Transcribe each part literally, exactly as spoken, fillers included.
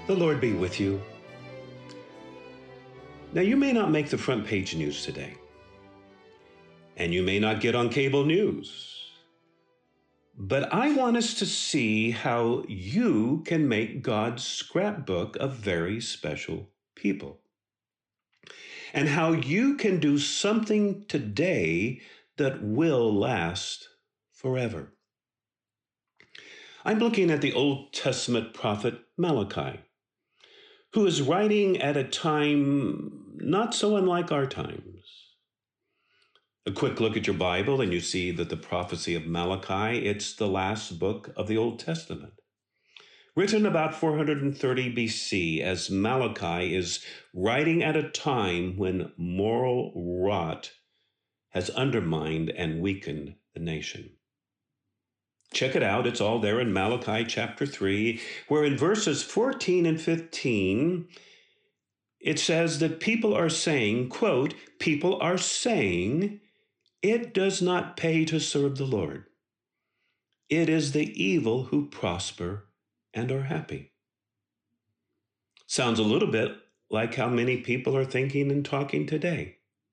The Lord be with you. Now, you may not make the front page news today, and you may not get on cable news, but I want us to see how you can make God's scrapbook of very special people, and how you can do something today that will last forever. I'm looking at the Old Testament prophet Malachi, who is writing at a time not so unlike our times. A quick look at your Bible and you see that the prophecy of Malachi, it's the last book of the Old Testament. Written about four hundred thirty B C, as Malachi is writing at a time when moral rot has undermined and weakened the nation. Check it out. It's all there in Malachi chapter three, where in verses fourteen and fifteen, it says that people are saying, quote, people are saying, it does not pay to serve the Lord. It is the evil who prosper and are happy. Sounds a little bit like how many people are thinking and talking today.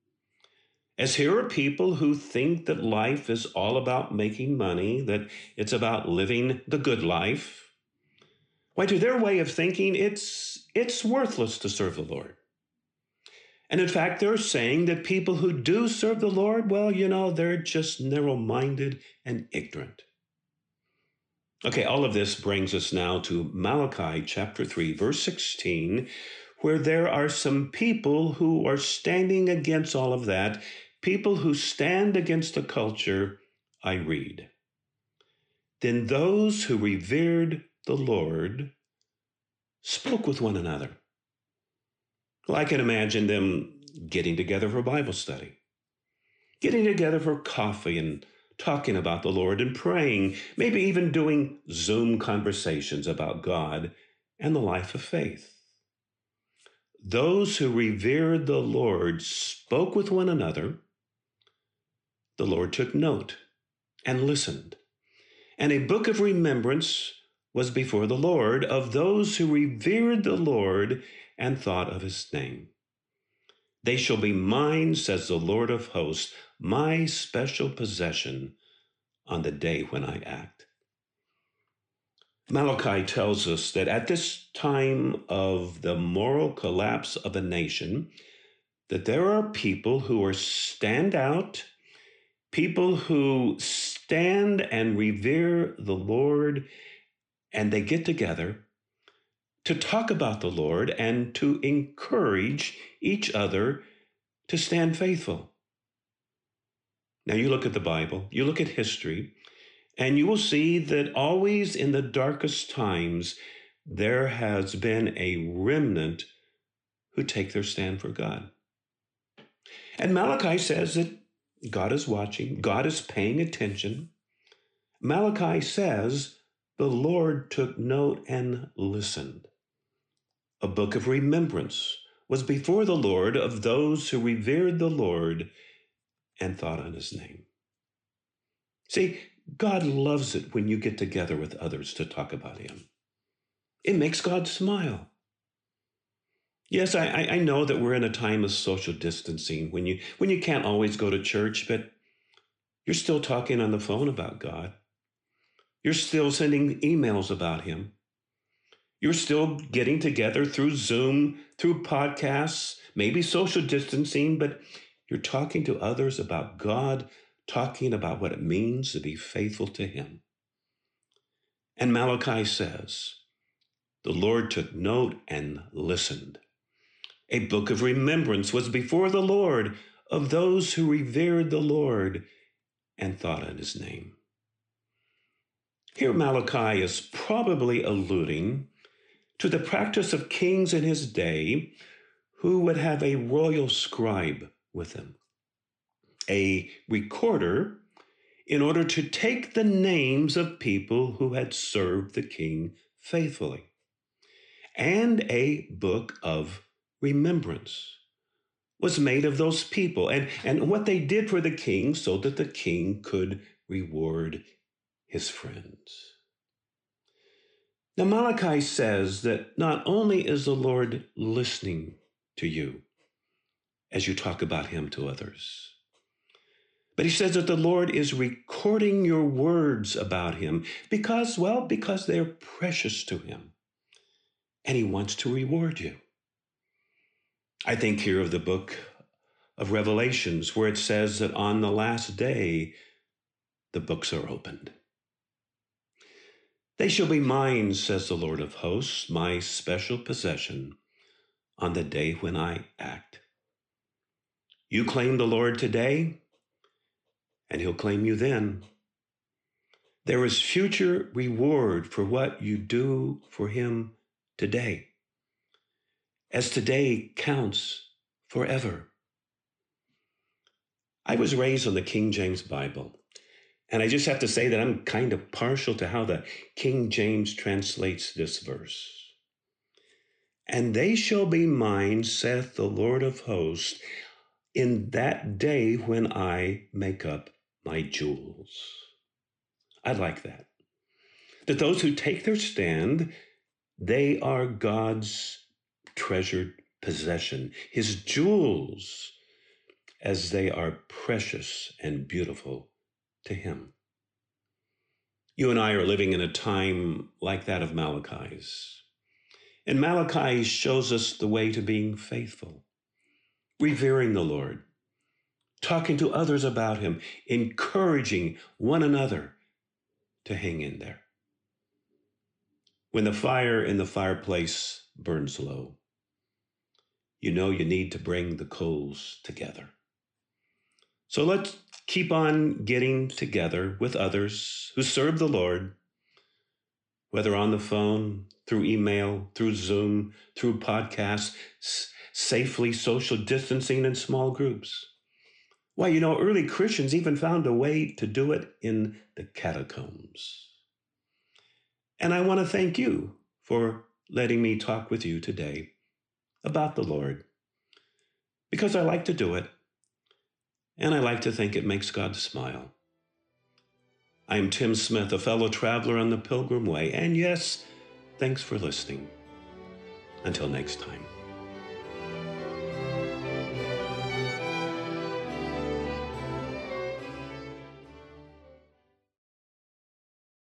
As here are people who think that life is all about making money, that it's about living the good life. Why, to their way of thinking, it's, it's worthless to serve the Lord. And in fact, they're saying that people who do serve the Lord, well, you know, they're just narrow-minded and ignorant. Okay, all of this brings us now to Malachi chapter three, verse sixteen, where there are some people who are standing against all of that. People who stand against the culture, I read. Then those who revered the Lord spoke with one another. Well, I can imagine them getting together for Bible study, getting together for coffee and talking about the Lord and praying, maybe even doing Zoom conversations about God and the life of faith. Those who revered the Lord spoke with one another. The Lord took note and listened, and a book of remembrance was before the Lord of those who revered the Lord and thought of his name. They shall be mine, says the Lord of hosts, my special possession on the day when I act. Malachi tells us that at this time of the moral collapse of a nation, that there are people who are stand out, people who stand and revere the Lord, and they get together to talk about the Lord and to encourage each other to stand faithful. Now you look at the Bible, you look at history, and you will see that always in the darkest times, there has been a remnant who take their stand for God. And Malachi says that God is watching, God is paying attention. Malachi says the Lord took note and listened. A book of remembrance was before the Lord of those who revered the Lord and thought on his name. See, God loves it when you get together with others to talk about him. It makes God smile. Yes, I, I know that we're in a time of social distancing when you, when you can't always go to church, but you're still talking on the phone about God. You're still sending emails about him. You're still getting together through Zoom, through podcasts, maybe social distancing, but you're talking to others about God, talking about what it means to be faithful to him. And Malachi says, the Lord took note and listened. A book of remembrance was before the Lord of those who revered the Lord and thought on his name. Here Malachi is probably alluding to the practice of kings in his day who would have a royal scribe with them, a recorder, in order to take the names of people who had served the king faithfully, and a book of remembrance was made of those people and, and what they did for the king so that the king could reward his friends. Now, Malachi says that not only is the Lord listening to you as you talk about him to others, but he says that the Lord is recording your words about him because, well, because they're precious to him, and he wants to reward you. I think here of the book of Revelations, where it says that on the last day, the books are opened. They shall be mine, says the Lord of hosts, my special possession, on the day when I act. You claim the Lord today, and he'll claim you then. There is future reward for what you do for him today, as today counts forever. I was raised on the King James Bible, and I just have to say that I'm kind of partial to how the King James translates this verse. And they shall be mine, saith the Lord of hosts, in that day when I make up my jewels. I like that. That those who take their stand, they are God's treasured possession, his jewels, as they are precious and beautiful to him. You and I are living in a time like that of Malachi's. And Malachi shows us the way to being faithful, revering the Lord, talking to others about him, encouraging one another to hang in there. When the fire in the fireplace burns low, you know you need to bring the coals together. So let's keep on getting together with others who serve the Lord, whether on the phone, through email, through Zoom, through podcasts, s- safely social distancing in small groups. Why, you know, early Christians even found a way to do it in the catacombs. And I want to thank you for letting me talk with you today about the Lord, because I like to do it, and I like to think it makes God smile. I am Tim Smith, a fellow traveler on the Pilgrim Way, and yes, thanks for listening. Until next time.